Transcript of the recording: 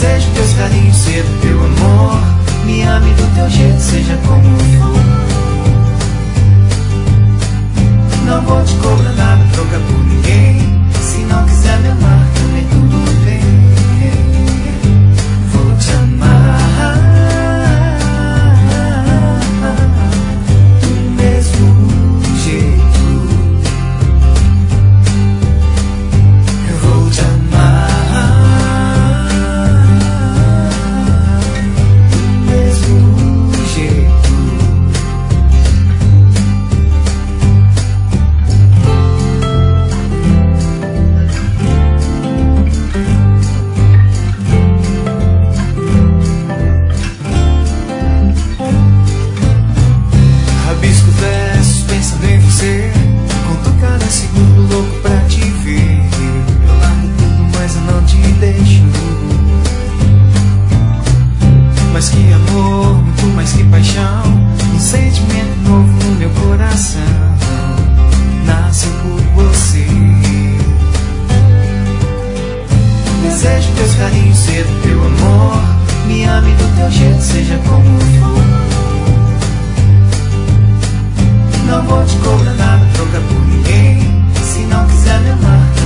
Desejo teus carinhos cedo, teu amor. Me ame do teu jeito, seja como for. Não vou te cobrar nada, troca por ninguém. Se não quiser me amar, também tudo bem. Vou te amar do mesmo jeito. Eu vou te amar do mesmo jeito. Rabisco versos pensando em você. Conto cada segundo louco pra te ver. Eu largo tudo, mas eu não te deixo. Mais que amor, muito mais que paixão. Um sentimento novo no meu coração. Nasceu por você. Desejo teus carinhos cedo, teu amor. Me ame do teu jeito, seja como for. Não vou te cobrar nada, troca por ninguém. Se não quiser me amar,